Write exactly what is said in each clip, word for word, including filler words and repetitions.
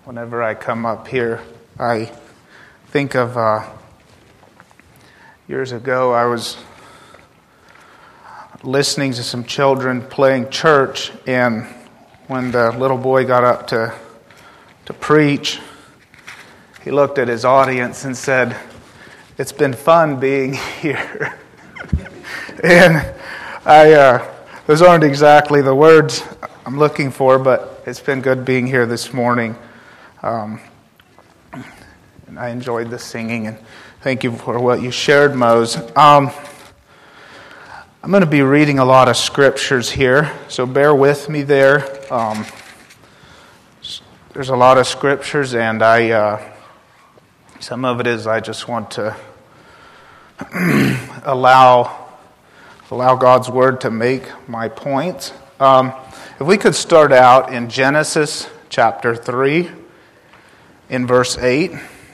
Whenever I come up here, I think of uh, years ago I was listening to some children playing church, and when the little boy got up to to preach, he looked at his audience and said, "It's been fun being here." and I, uh, those aren't exactly the words I'm looking for, but it's been good being here this morning. Um, and I enjoyed the singing, and thank you for what you shared, Mose. Um, I'm going to be reading a lot of scriptures here, so bear with me there. Um, there's a lot of scriptures, and I uh, some of it is I just want to allow allow God's Word to make my points. Um, if we could start out in Genesis chapter three, in verse eight.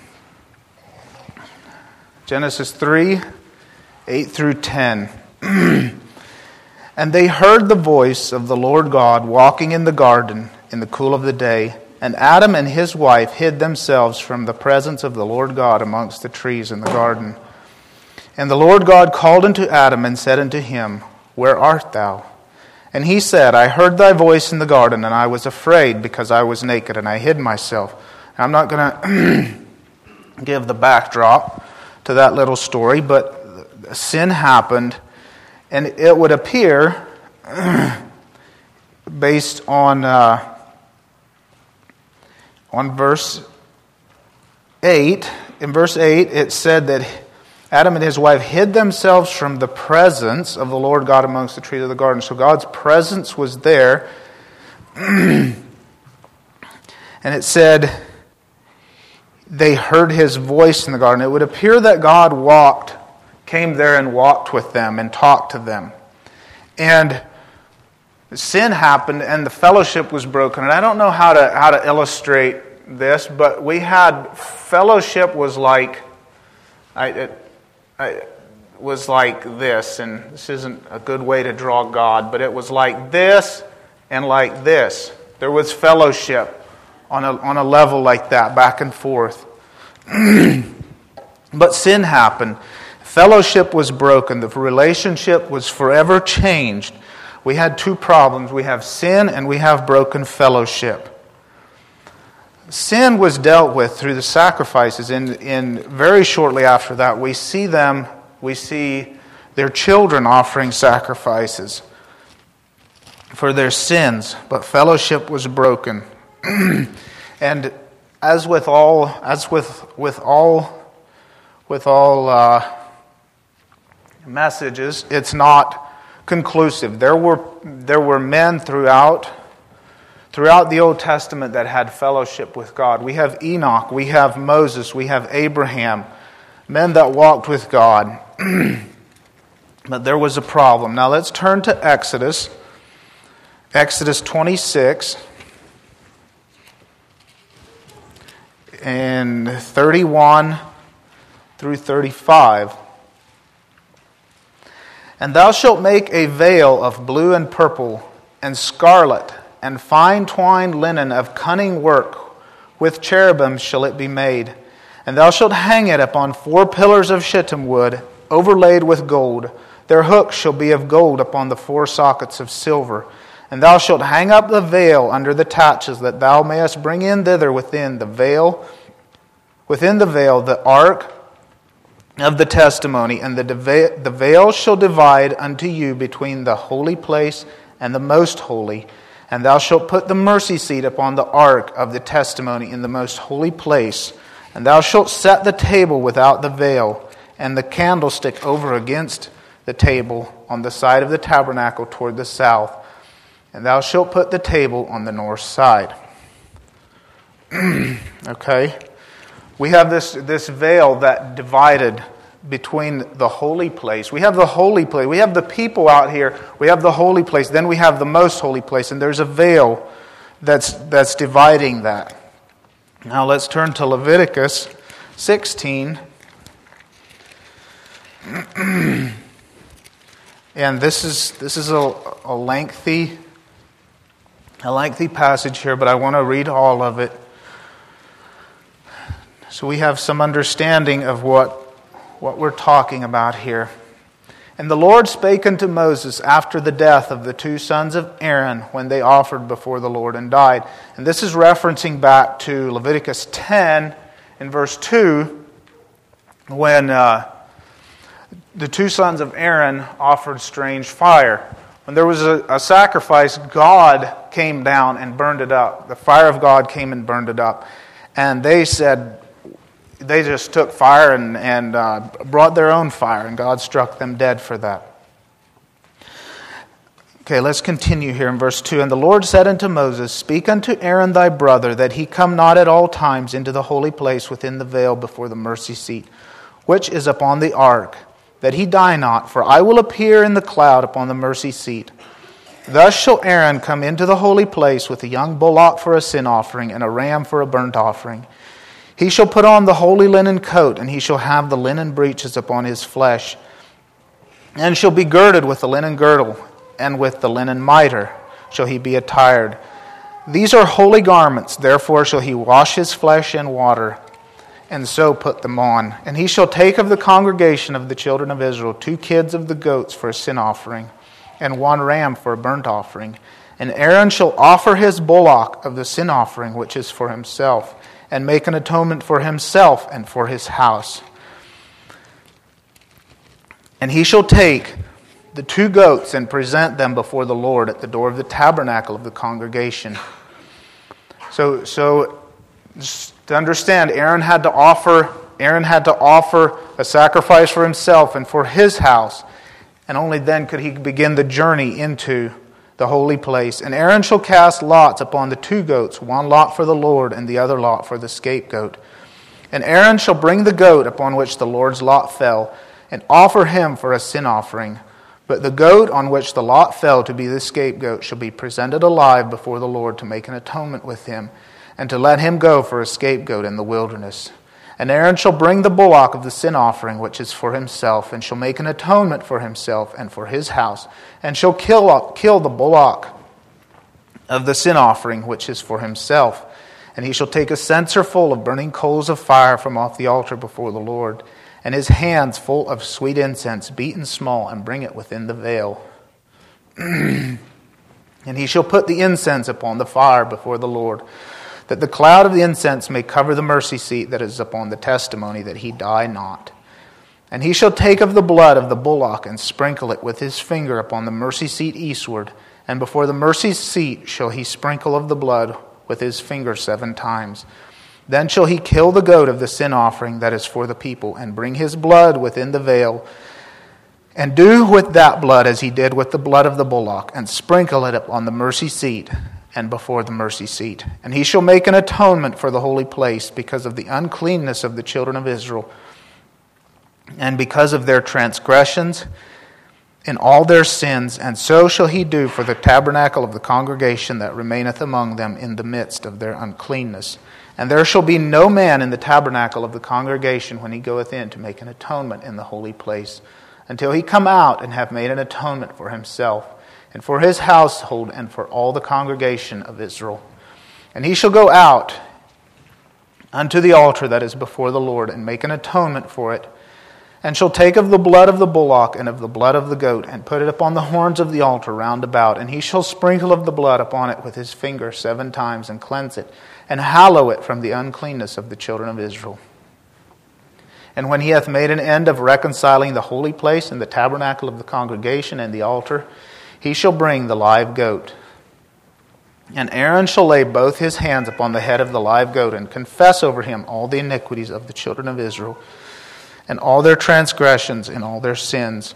Genesis three, eight through ten. And they heard the voice of the Lord God walking in the garden in the cool of the day. And Adam and his wife hid themselves from the presence of the Lord God amongst the trees in the garden. And the Lord God called unto Adam and said unto him, Where art thou? And he said, I heard thy voice in the garden, and I was afraid because I was naked, and I hid myself. Now, I'm not going to give the backdrop to that little story, but sin happened, and it would appear, based on uh, on verse eight, in verse eight, it said that Adam and his wife hid themselves from the presence of the Lord God amongst the trees of the garden. So God's presence was there. And it said they heard his voice in the garden. It would appear that God walked, came there and walked with them and talked to them. And sin happened and the fellowship was broken. And I don't know how to how to illustrate this, but we had fellowship was like I. It, It was like this, and this isn't a good way to draw God, but it was like this and like this. There was fellowship on a on a level like that, back and forth. But sin happened. Fellowship was broken. The relationship was forever changed. We had two problems. We have sin and we have broken fellowship. Sin was dealt with through the sacrifices, and in very shortly after that, we see them, we see their children offering sacrifices for their sins, but fellowship was broken. And as with all, as with with all, with all uh, messages, it's not conclusive. There were there were men throughout. Throughout the Old Testament that had fellowship with God. We have Enoch, we have Moses, we have Abraham, men that walked with God. But there was a problem. Now let's turn to Exodus. Exodus twenty-six and thirty-one through thirty-five. And thou shalt make a veil of blue and purple and scarlet, and fine twined linen of cunning work, with cherubim shall it be made. And thou shalt hang it upon four pillars of shittim wood, overlaid with gold. Their hooks shall be of gold upon the four sockets of silver. And thou shalt hang up the veil under the taches, that thou mayest bring in thither within the veil, within the veil the ark of the testimony. And the the veil shall divide unto you between the holy place and the most holy. And thou shalt put the mercy seat upon the ark of the testimony in the most holy place. And thou shalt set the table without the veil, and the candlestick over against the table on the side of the tabernacle toward the south. And thou shalt put the table on the north side. Okay? We have this, this veil that divided between the holy place. We have the holy place. We have the people out here. We have the holy place. Then we have the most holy place. And there's a veil that's that's dividing that. Now let's turn to Leviticus sixteen. And this is this is a, a lengthy a lengthy passage here, but I want to read all of it. So we have some understanding of what, what we're talking about here. And the Lord spake unto Moses after the death of the two sons of Aaron when they offered before the Lord and died. And this is referencing back to Leviticus ten in verse two, when uh, the two sons of Aaron offered strange fire. When there was a, a sacrifice, God came down and burned it up. The fire of God came and burned it up. And they said, they just took fire and, and uh, brought their own fire, and God struck them dead for that. Okay, let's continue here in verse two. And the Lord said unto Moses, Speak unto Aaron thy brother, that he come not at all times into the holy place within the veil before the mercy seat, which is upon the ark, that he die not, for I will appear in the cloud upon the mercy seat. Thus shall Aaron come into the holy place with a young bullock for a sin offering, and a ram for a burnt offering. He shall put on the holy linen coat, and he shall have the linen breeches upon his flesh, and shall be girded with the linen girdle, and with the linen mitre shall he be attired. These are holy garments, therefore shall he wash his flesh in water, and so put them on. And he shall take of the congregation of the children of Israel two kids of the goats for a sin offering, and one ram for a burnt offering. And Aaron shall offer his bullock of the sin offering, which is for himself, and make an atonement for himself and for his house. And he shall take the two goats and present them before the Lord at the door of the tabernacle of the congregation. So, so to understand, Aaron had to offer, Aaron had to offer a sacrifice for himself and for his house, and only then could he begin the journey into the holy place. And Aaron shall cast lots upon the two goats, one lot for the Lord and the other lot for the scapegoat. And Aaron shall bring the goat upon which the Lord's lot fell, and offer him for a sin offering. But the goat on which the lot fell to be the scapegoat shall be presented alive before the Lord to make an atonement with him, and to let him go for a scapegoat in the wilderness. And Aaron shall bring the bullock of the sin offering, which is for himself, and shall make an atonement for himself and for his house, and shall kill, kill the bullock of the sin offering, which is for himself. And he shall take a censer full of burning coals of fire from off the altar before the Lord, and his hands full of sweet incense, beaten small, and bring it within the veil. And he shall put the incense upon the fire before the Lord, that the cloud of the incense may cover the mercy seat that is upon the testimony, that he die not. And he shall take of the blood of the bullock and sprinkle it with his finger upon the mercy seat eastward, and before the mercy seat shall he sprinkle of the blood with his finger seven times. Then shall he kill the goat of the sin offering that is for the people, and bring his blood within the veil, and do with that blood as he did with the blood of the bullock, and sprinkle it upon the mercy seat and before the mercy seat. And he shall make an atonement for the holy place because of the uncleanness of the children of Israel, and because of their transgressions in all their sins. And so shall he do for the tabernacle of the congregation that remaineth among them in the midst of their uncleanness. And there shall be no man in the tabernacle of the congregation when he goeth in to make an atonement in the holy place, until he come out and have made an atonement for himself, and for his household, and for all the congregation of Israel. And he shall go out unto the altar that is before the Lord, and make an atonement for it, and shall take of the blood of the bullock and of the blood of the goat, and put it upon the horns of the altar round about. And he shall sprinkle of the blood upon it with his finger seven times, and cleanse it, and hallow it from the uncleanness of the children of Israel. And when he hath made an end of reconciling the holy place and the tabernacle of the congregation and the altar, he shall bring the live goat. And Aaron shall lay both his hands upon the head of the live goat, and confess over him all the iniquities of the children of Israel, and all their transgressions and all their sins,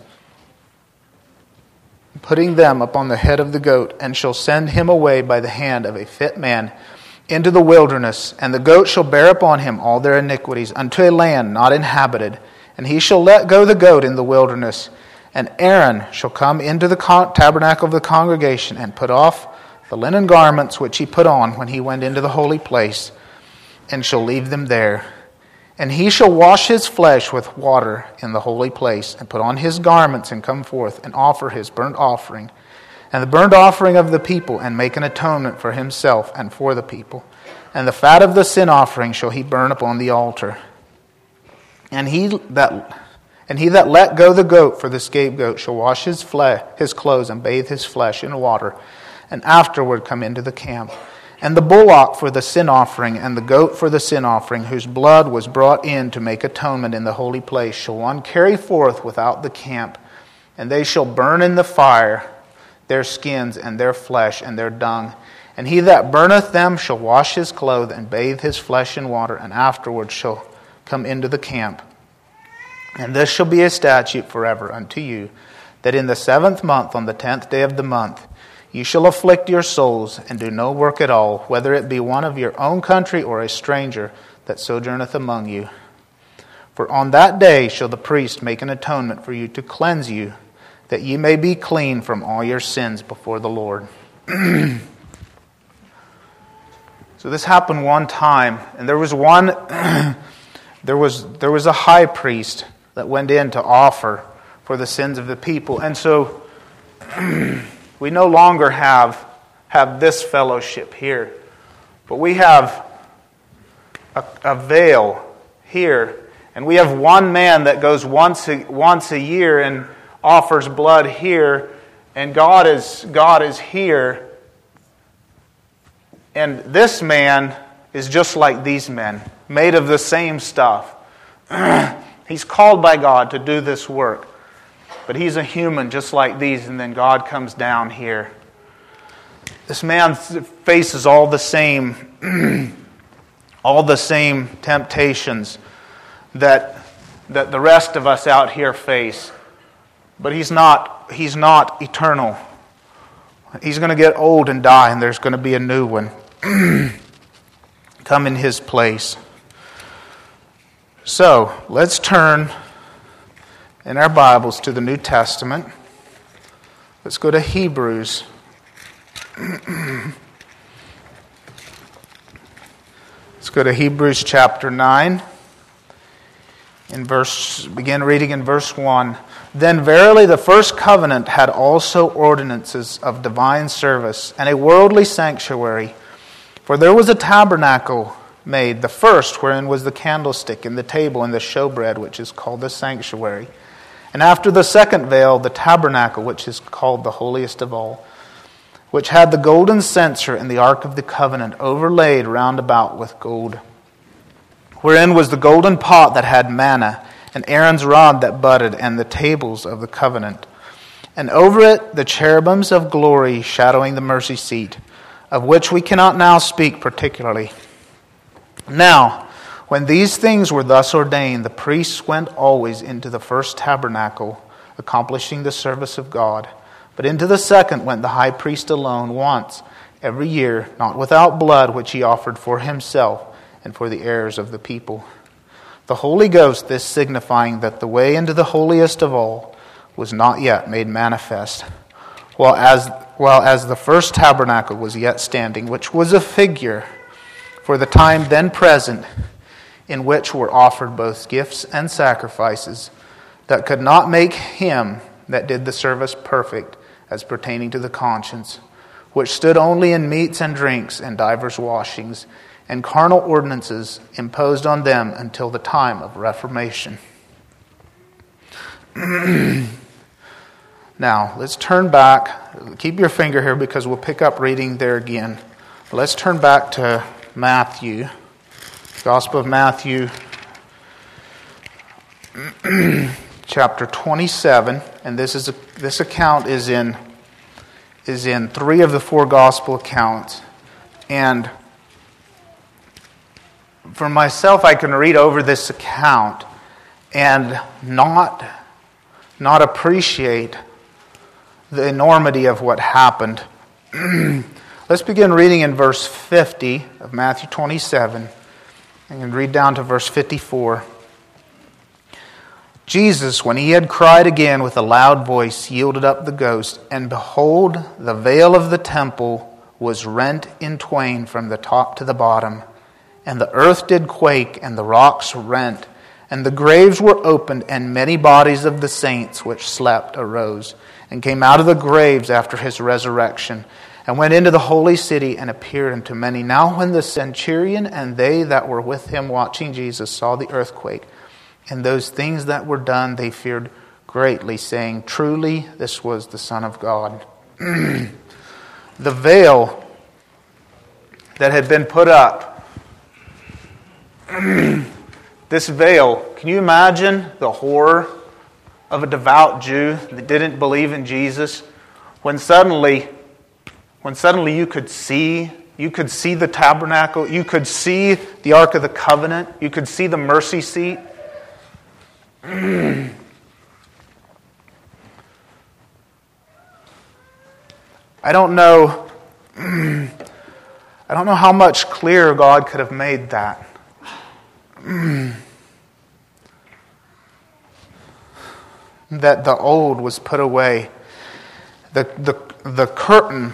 putting them upon the head of the goat, and shall send him away by the hand of a fit man into the wilderness. And the goat shall bear upon him all their iniquities unto a land not inhabited. And he shall let go the goat in the wilderness. And Aaron shall come into the tabernacle of the congregation, and put off the linen garments which he put on when he went into the holy place, and shall leave them there. And he shall wash his flesh with water in the holy place, and put on his garments, and come forth, and offer his burnt offering, and the burnt offering of the people, and make an atonement for himself and for the people. And the fat of the sin offering shall he burn upon the altar. And he that and he that let go the goat for the scapegoat shall wash his flesh, his clothes, and bathe his flesh in water, and afterward come into the camp. And the bullock for the sin offering, and the goat for the sin offering, whose blood was brought in to make atonement in the holy place, shall one carry forth without the camp, and they shall burn in the fire their skins and their flesh and their dung. And he that burneth them shall wash his clothes and bathe his flesh in water, and afterward shall come into the camp. And this shall be a statute forever unto you, that in the seventh month, on the tenth day of the month, you shall afflict your souls, and do no work at all, whether it be one of your own country or a stranger that sojourneth among you. For on that day shall the priest make an atonement for you to cleanse you, that ye may be clean from all your sins before the Lord. So this happened one time, and there was one, there was there was a high priest that went in to offer for the sins of the people, and so we no longer have have this fellowship here, but we have a, a veil here, and we have one man that goes once a, once a year and offers blood here, and God is God is here, and this man is just like these men, made of the same stuff. He's called by God to do this work, but he's a human just like these, and then God comes down here. This man faces all the same, all the same temptations that that the rest of us out here face. But he's not, he's not eternal. He's going to get old and die, and there's going to be a new one come in his place. So, let's turn in our Bibles to the New Testament. Let's go to Hebrews. Let's go to Hebrews chapter nine. In verse, begin reading in verse one. Then verily the first covenant had also ordinances of divine service, and a worldly sanctuary. For there was a tabernacle made, the first, wherein was the candlestick, and the table, and the showbread, which is called the sanctuary. And after the second veil, the tabernacle, which is called the holiest of all, which had the golden censer and the ark of the covenant overlaid round about with gold, wherein was the golden pot that had manna, and Aaron's rod that budded, and the tables of the covenant. And over it the cherubims of glory shadowing the mercy seat, of which we cannot now speak particularly. Now, when these things were thus ordained, the priests went always into the first tabernacle, accomplishing the service of God. But into the second went the high priest alone once every year, not without blood, which he offered for himself and for the errors of the people. The Holy Ghost, this signifying that the way into the holiest of all was not yet made manifest, while as, while as the first tabernacle was yet standing, which was a figure for the time then present, in which were offered both gifts and sacrifices, that could not make him that did the service perfect as pertaining to the conscience, which stood only in meats and drinks and divers washings, and carnal ordinances imposed on them until the time of Reformation. Now, let's turn back. Keep your finger here because we'll pick up reading there again. Let's turn back to Matthew, Gospel of Matthew, chapter twenty-seven, and this is a, this account is in is in three of the four gospel accounts, and for myself, I can read over this account and not, not appreciate the enormity of what happened. Let's begin reading in verse fifty of Matthew twenty-seven. I can read down to verse fifty-four. Jesus, when he had cried again with a loud voice, yielded up the ghost, and behold, the veil of the temple was rent in twain from the top to the bottom. And the earth did quake, and the rocks rent, And the graves were opened, and many bodies of the saints which slept arose, and came out of the graves after his resurrection, and went into the holy city, and appeared unto many. Now when the centurion and they that were with him watching Jesus saw the earthquake, and those things that were done, they feared greatly, saying, Truly this was the Son of God. The veil that had been put up, this veil, can you imagine the horror of a devout Jew that didn't believe in Jesus when suddenly when suddenly you could see you could see the tabernacle, you could see the Ark of the Covenant, you could see the mercy seat. I don't know I don't know how much clearer God could have made that. That the old was put away. The, the, the curtain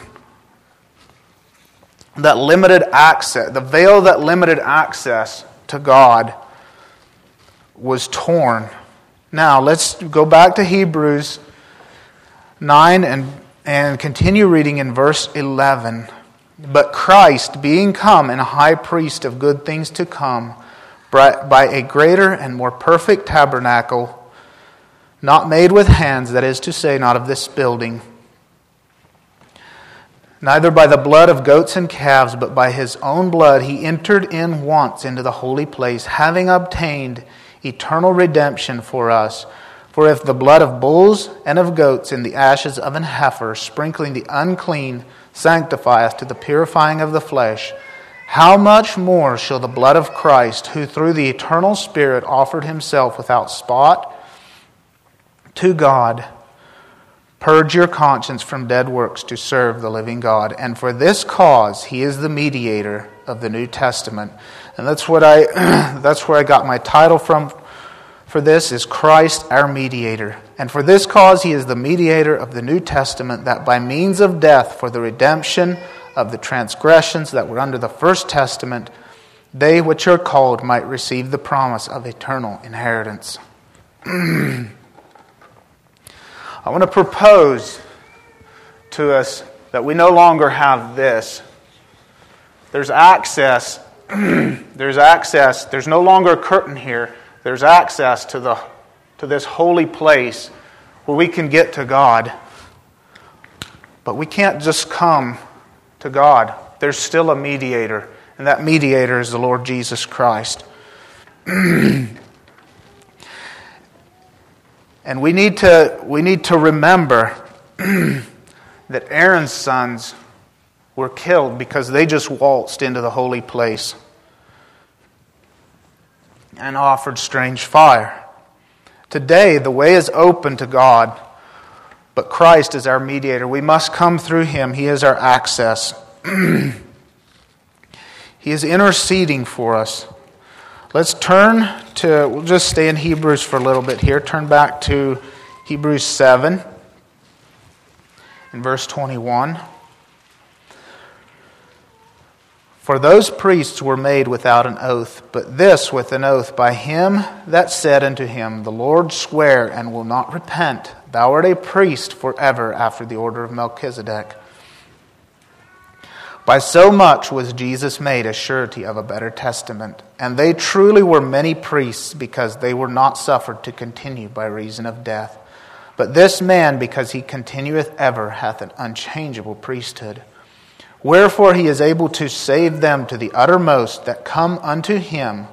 that limited access, the veil that limited access to God was torn. Now, let's go back to Hebrews nine and, and continue reading in verse eleven. But Christ, being come and a high priest of good things to come, by a greater and more perfect tabernacle, not made with hands, that is to say, not of this building, neither by the blood of goats and calves, but by his own blood he entered in once into the holy place, having obtained eternal redemption for us. For if the blood of bulls and of goats and the ashes of an heifer, sprinkling the unclean, sanctifieth to the purifying of the flesh, how much more shall the blood of Christ, who through the eternal Spirit offered himself without spot to God, purge your conscience from dead works to serve the living God? And for this cause he is the mediator of the New Testament. And that's what I that's where I got my title from for this, is Christ our mediator. And for this cause he is the mediator of the New Testament, that by means of death for the redemption of the transgressions that were under the first testament, they which are called might receive the promise of eternal inheritance. I want to propose to us that we no longer have this. There's access. There's access. There's no longer a curtain here. There's access to the to this holy place where we can get to God. But we can't just come to God. There's still a mediator, and that mediator is the Lord Jesus Christ. And we need to we need to remember that Aaron's sons were killed because they just waltzed into the holy place and offered strange fire. Today, the way is open to God, but Christ is our mediator. We must come through him. He is our access. He is interceding for us. Let's turn to, we'll just stay in Hebrews for a little bit here. Turn back to Hebrews seven in verse twenty-one. For those priests were made without an oath, but this with an oath by him that said unto him, The Lord sware and will not repent, Thou art a priest forever after the order of Melchizedek. By so much was Jesus made a surety of a better testament. And they truly were many priests, because they were not suffered to continue by reason of death. But this man, because he continueth ever, hath an unchangeable priesthood. Wherefore he is able to save them to the uttermost that come unto him,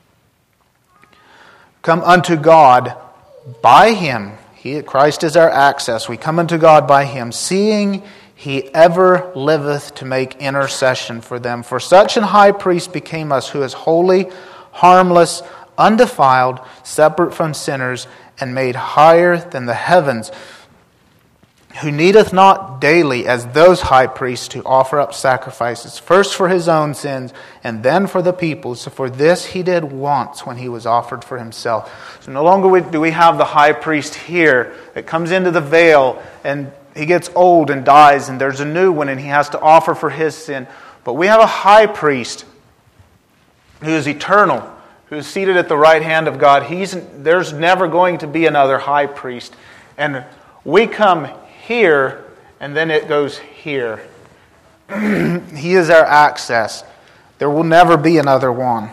come unto God by him. He, Christ is our access. We come unto God by him, seeing he ever liveth to make intercession for them. For such an high priest became us, who is holy, harmless, undefiled, separate from sinners, and made higher than the heavens, who needeth not daily, as those high priests, to offer up sacrifices, first for his own sins, and then for the people's. So for this he did once, when he was offered for himself. So no longer do we have the high priest here that comes into the veil, and he gets old and dies, and there's a new one, and he has to offer for his sin. But we have a high priest who is eternal, who's seated at the right hand of God. He's, there's never going to be another high priest. And we come here, and then it goes here. He is our access. There will never be another one.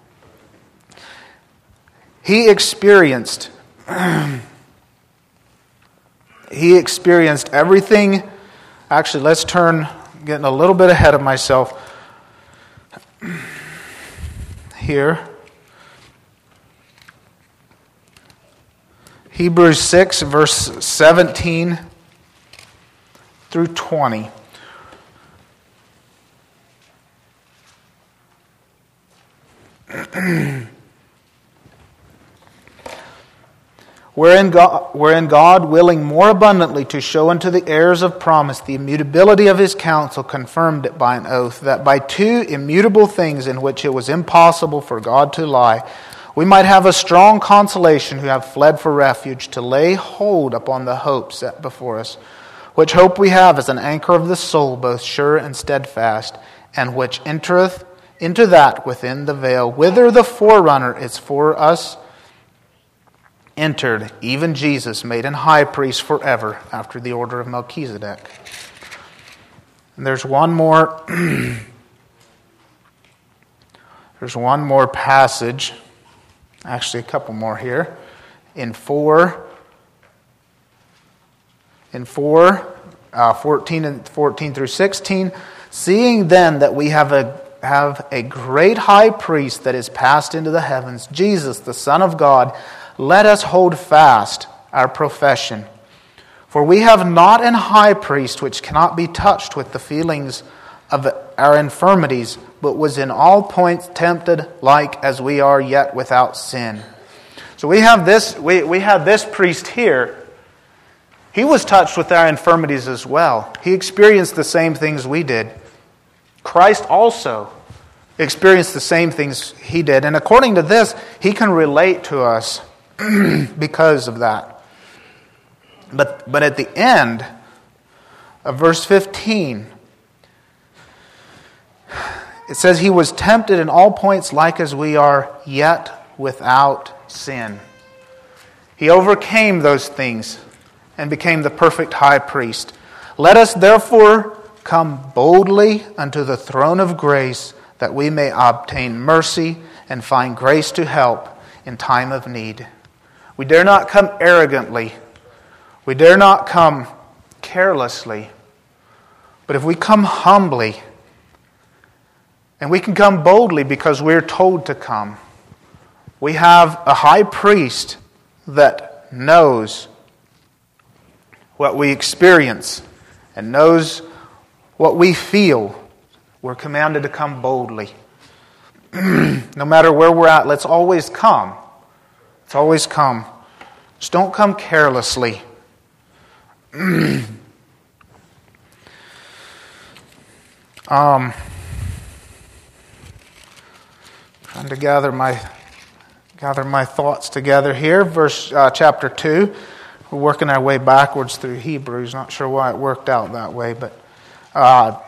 He experienced, he experienced everything. Actually, let's turn, getting a little bit ahead of myself here. Hebrews six, verse seventeen through twenty. Wherein God, wherein God, willing more abundantly to show unto the heirs of promise the immutability of His counsel, confirmed it by an oath, that by two immutable things in which it was impossible for God to lie, we might have a strong consolation who have fled for refuge, to lay hold upon the hope set before us, which hope we have as an anchor of the soul, both sure and steadfast, and which entereth into that within the veil, whither the forerunner is for us entered, even Jesus, made an high priest forever, after the order of Melchizedek. And there's one more. there's one more passage. Actually, a couple more here. In four, in four, uh, fourteen and fourteen through sixteen. Seeing then that we have a have a great high priest that is passed into the heavens, Jesus, the Son of God, let us hold fast our profession. For we have not an high priest which cannot be touched with the feelings of our infirmities, but was in all points tempted like as we are, yet without sin. So we have this, we, we have this priest here. He was touched with our infirmities as well. He experienced the same things we did. Christ also experienced the same things He did. And according to this, He can relate to us because of that. But, but at the end of verse fifteen, it says, He was tempted in all points like as we are, yet without sin. He overcame those things and became the perfect high priest. Let us therefore come boldly unto the throne of grace, that we may obtain mercy and find grace to help in time of need. We dare not come arrogantly. We dare not come carelessly. But if we come humbly, and we can come boldly because we're told to come, we have a high priest that knows what we experience and knows what we feel. We're commanded to come boldly. No matter where we're at, let's always come. Let's always come. Just don't come carelessly. um, trying to gather my gather my thoughts together here. Verse uh, chapter two. We're working our way backwards through Hebrews. Not sure why it worked out that way, but uh,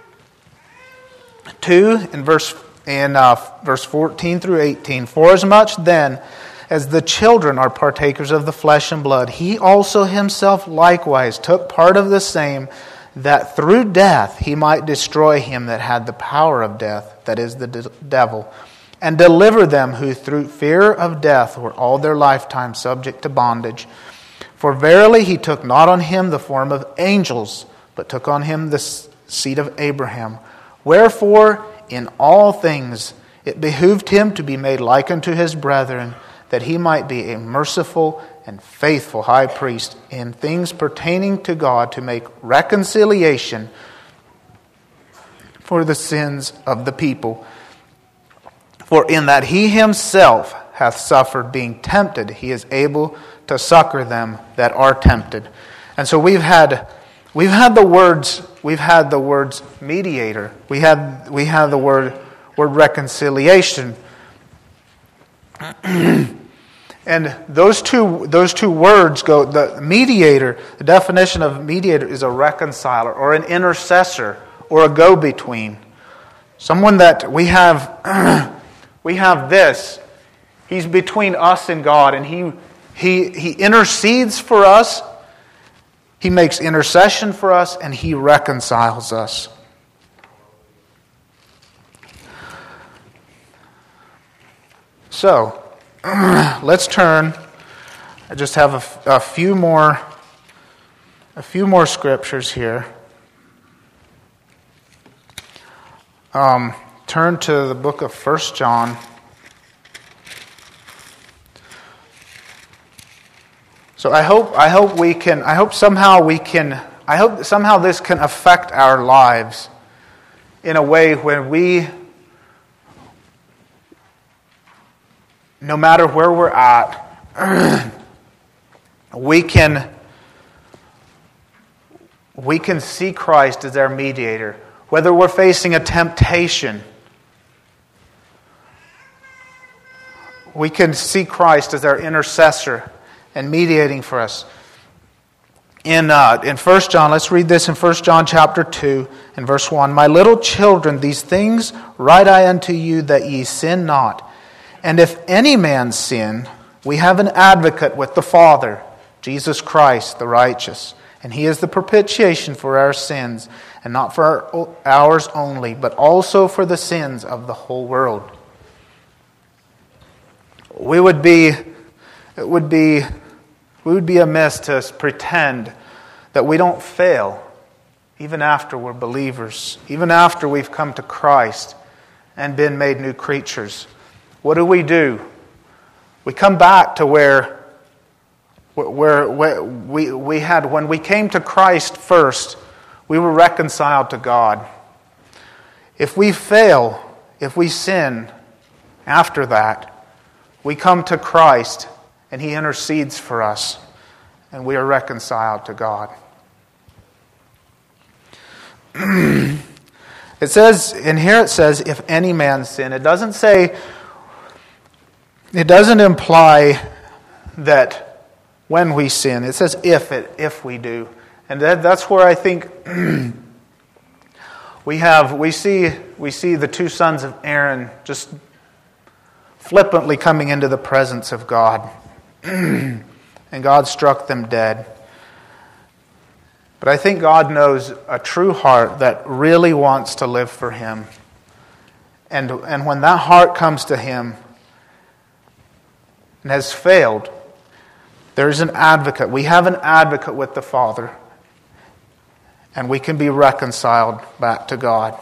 two in verse in uh, verse fourteen through eighteen. Forasmuch then as the children are partakers of the flesh and blood, He also Himself likewise took part of the same, that through death He might destroy him that had the power of death, that is the de- devil, and deliver them who through fear of death were all their lifetime subject to bondage. For verily He took not on Him the form of angels, but took on Him the seed of Abraham. Wherefore in all things it behooved Him to be made like unto His brethren, that He might be a merciful and faithful high priest in things pertaining to God, to make reconciliation for the sins of the people. For in that He Himself hath suffered being tempted, He is able to succor them that are tempted. And so we've had we've had the words we've had the words mediator. We had we had the word word reconciliation. And those two those two words go, the mediator, the definition of mediator is a reconciler or an intercessor or a go-between. Someone that we have we have this He's between us and God, and He, he, he intercedes for us. He makes intercession for us, and He reconciles us. So, let's turn. I just have a, a few more, a few more scriptures here. Um, turn to the book of First John. So I hope, I hope we can. I hope somehow we can. I hope somehow this can affect our lives in a way when we, no matter where we're at, we can we can see Christ as our mediator. Whether we're facing a temptation, we can see Christ as our intercessor and mediating for us. In uh, in First John, let's read this in First John chapter two and verse one. My little children, these things write I unto you, that ye sin not. And if any man sin, we have an advocate with the Father, Jesus Christ the righteous. And He is the propitiation for our sins, and not for our, ours only, but also for the sins of the whole world. We would be, it would be, we would be amiss to pretend that we don't fail, even after we're believers, even after we've come to Christ and been made new creatures. What do we do? We come back to where, where, where we, we had, when we came to Christ first, we were reconciled to God. If we fail, if we sin after that, we come to Christ and He intercedes for us and we are reconciled to God. It says, in here it says, if any man sin. It doesn't say, it doesn't imply that when we sin. It says if it, if we do. And that, that's where I think we have, we see, we see the two sons of Aaron just flippantly coming into the presence of God. And God struck them dead. But I think God knows a true heart that really wants to live for Him. And, and when that heart comes to Him and has failed, there's an advocate. We have an advocate with the Father. And we can be reconciled back to God.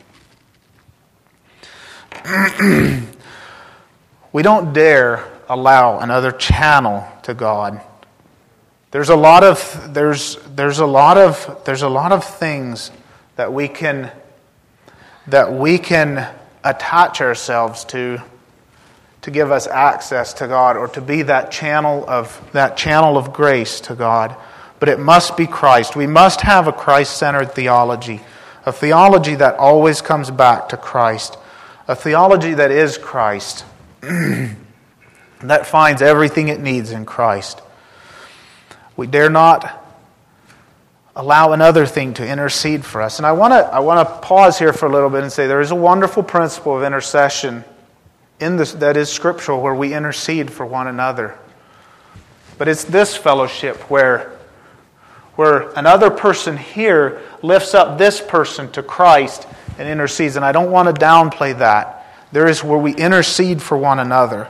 We don't dare allow another channel to God. There's a lot of there's there's a lot of there's a lot of things that we can that we can attach ourselves to to give us access to God, or to be that channel of that channel of grace to God. But it must be Christ. We must have a Christ-centered theology, a theology that always comes back to Christ, a theology that is Christ, that finds everything it needs in Christ. We dare not allow another thing to intercede for us. And I want to I want to pause here for a little bit and say there is a wonderful principle of intercession in this that is scriptural, where we intercede for one another. But it's this fellowship where where another person here lifts up this person to Christ and intercedes. And I don't want to downplay that. There is where we intercede for one another.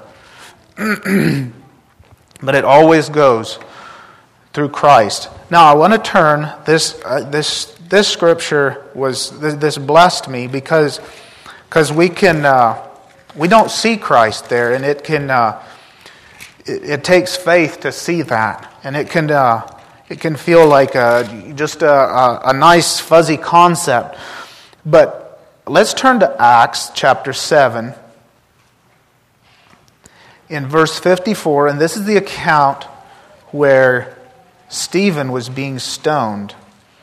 But it always goes through Christ. Now I want to turn this uh, this this scripture was this, this blessed me because because we can uh, we don't see Christ there, and it can uh, it, it takes faith to see that, and it can uh, it can feel like a, just a, a, a nice fuzzy concept. But let's turn to Acts chapter seven. In verse fifty-four, and this is the account where Stephen was being stoned.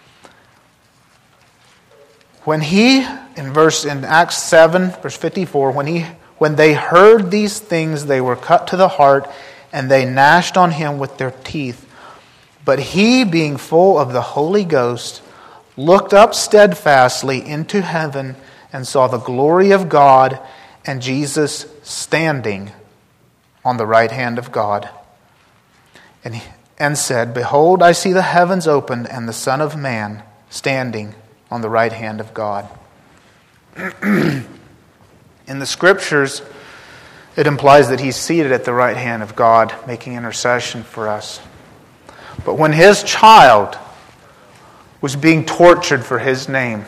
When he, in verse in Acts seven, verse fifty-four, when he when they heard these things, they were cut to the heart, and they gnashed on him with their teeth. But he, being full of the Holy Ghost, looked up steadfastly into heaven and saw the glory of God and Jesus standing on the right hand of God. And, he, and said, Behold, I see the heavens opened, and the Son of Man standing on the right hand of God. In the Scriptures, it implies that he's seated at the right hand of God, making intercession for us. But when his child was being tortured for his name,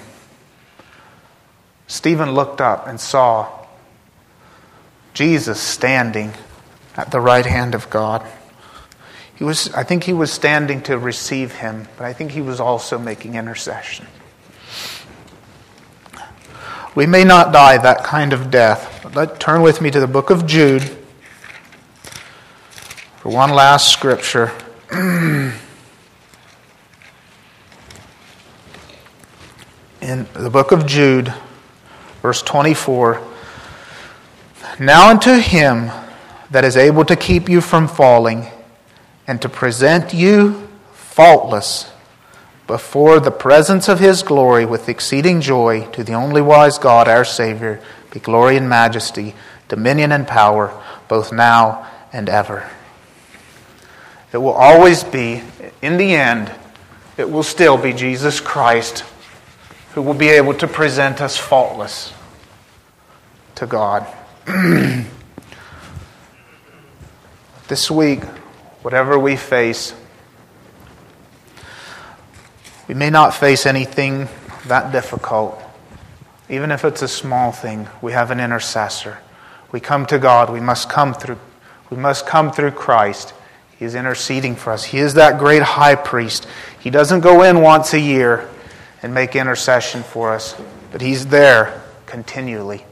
Stephen looked up and saw Jesus standing at the right hand of God. He was, I think he was standing to receive him, but I think he was also making intercession. We may not die that kind of death, but let turn with me to the book of Jude for one last scripture. In the book of Jude, verse twenty-four, Now unto him that is able to keep you from falling, and to present you faultless before the presence of his glory with exceeding joy, to the only wise God, our Savior, be glory and majesty, dominion and power, both now and ever. It will always be, in the end, it will still be Jesus Christ who will be able to present us faultless to God. This week, whatever we face, we may not face anything that difficult. Even if it's a small thing, we have an intercessor. We come to God. We must come through. We must come through Christ. He is interceding for us. He is that great high priest. He doesn't go in once a year and make intercession for us, but he's there continually.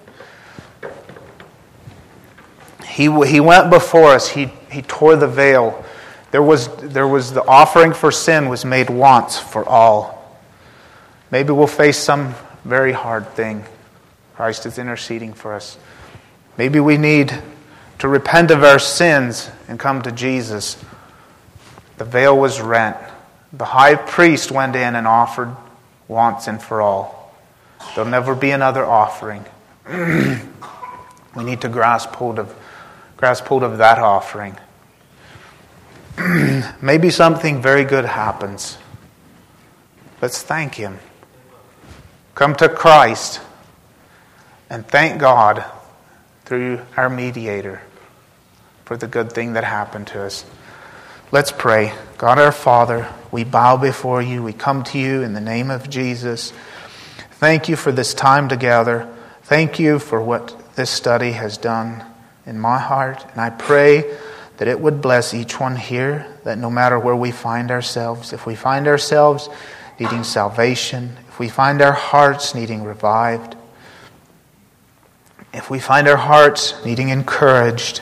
He he went before us. He he tore the veil. There was there was the offering for sin was made once for all. Maybe we'll face some very hard thing. Christ is interceding for us. Maybe we need to repent of our sins and come to Jesus. The veil was rent. The high priest went in and offered once and for all. There'll never be another offering. We need to grasp hold of grasp hold of that offering. Maybe something very good happens. Let's thank Him. Come to Christ and thank God through our mediator for the good thing that happened to us. Let's pray. God our Father, we bow before you. We come to you in the name of Jesus. Thank you for this time together. Thank you for what this study has done in my heart. And I pray that it would bless each one here, that no matter where we find ourselves, if we find ourselves needing salvation, if we find our hearts needing revived, if we find our hearts needing encouraged,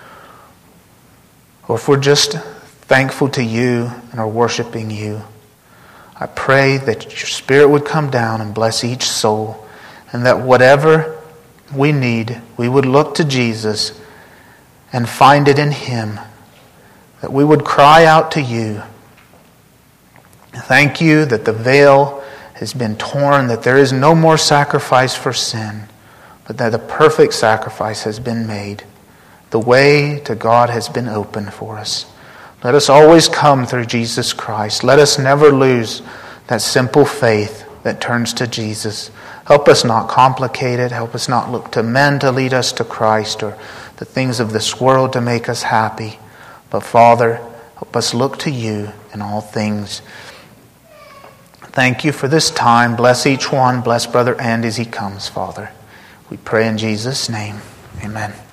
or if we're just thankful to you and are worshiping you, I pray that your Spirit would come down and bless each soul, and that whatever we need, we would look to Jesus and find it in Him, that we would cry out to you. Thank you that the veil has been torn, that there is no more sacrifice for sin, but that the perfect sacrifice has been made. The way to God has been opened for us. Let us always come through Jesus Christ. Let us never lose that simple faith that turns to Jesus. Help us not complicate it. Help us not look to men to lead us to Christ or the things of this world to make us happy. But Father, help us look to you in all things. Thank you for this time. Bless each one. Bless Brother Andy as he comes, Father. We pray in Jesus' name. Amen.